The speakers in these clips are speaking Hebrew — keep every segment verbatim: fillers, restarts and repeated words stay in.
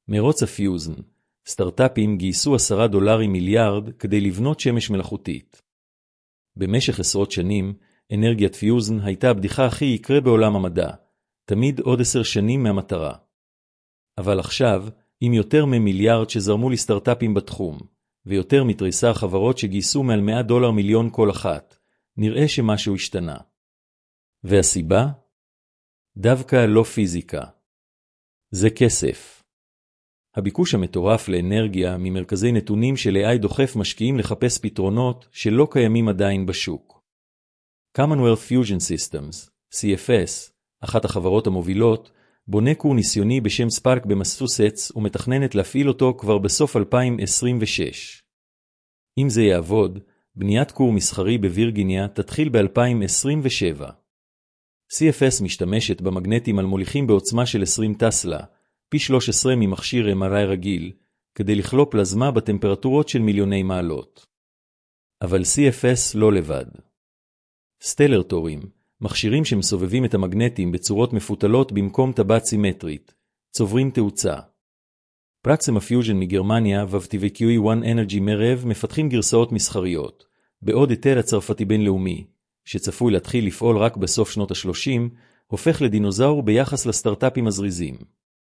מרוץ הפיוזן, סטארט-אפים גייסו עשרה דולרים מיליארד כדי לבנות שמש מלאכותית. במשך עשרות שנים, אנרגיית פיוזן הייתה הבדיחה הכי יקרה בעולם המדע, תמיד עוד עשר שנים מהמטרה. אבל עכשיו, עם יותר ממיליארד שזרמו לסטארט-אפים בתחום, ויותר מתריסר חברות שגייסו מעל מאה דולר מיליון כל אחת, נראה שמשהו השתנה. והסיבה? דווקא לא פיזיקה. זה כסף. הביקוש המטורף לאנרגיה ממרכזי נתונים של איי איי דוחף משקיעים לחפש פתרונות שלא קיימים עדיין בשוק. Commonwealth Fusion Systems, סי אף אס, אחת החברות המובילות, בונה כור ניסיוני בשם ספארק במסצ'וסטס ומתכננת להפעיל אותו כבר בסוף אלפיים עשרים ושש. אם זה יעבוד, בניית כור מסחרי בווירגיניה תתחיל ב-אלפיים עשרים ושבע. סי אף אס משתמשת במגנטים על מוליכים בעוצמה של עשרים טסלה, פי שלוש עשרה ממכשיר אם אר איי רגיל, כדי לכלוא פלזמה בטמפרטורות של מיליוני מעלות. אבל סי אף אס לא לבד. סטלרטורים, מכשירים שמסובבים את המגנטים בצורות מפותלות במקום טבעת סימטרית, צוברים תאוצה. פרקסימה פיוז'ן מגרמניה ו וי טי קיו וואן אנרג'י מרב מפתחים גרסאות מסחריות, בעוד היטל הצרפתי בינלאומי, שצפוי להתחיל לפעול רק בסוף שנות ה-שלושים, הופך לדינוזאור ביחס לסטארט-אפים הזריזים.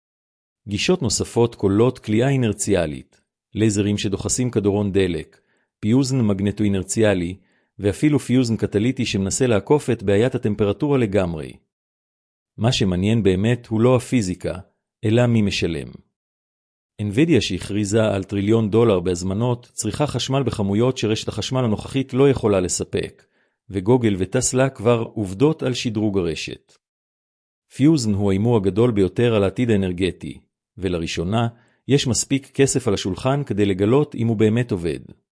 גישות נוספות כוללות כליאה אינרציאלית, לייזרים שדוחסים כדורון דלק, פיוזן מגנטו-אינרציאלי, ואפילו פיוזן קטליטי שמנסה לעקוף את בעיית הטמפרטורה לגמרי. מה שמעניין באמת הוא לא הפיזיקה, אלא מי משלם. NVIDIA שהכריזה על טריליון דולר בהזמנות צריכה חשמל בכמויות שרשת החשמל הנוכחית לא יכולה לספק, וגוגל וטסלה כבר עובדות על שדרוג הרשת. פיוזן הוא האימור הגדול ביותר על העתיד האנרגטי, ולראשונה יש מספיק כסף על השולחן כדי לגלות אם הוא באמת עובד.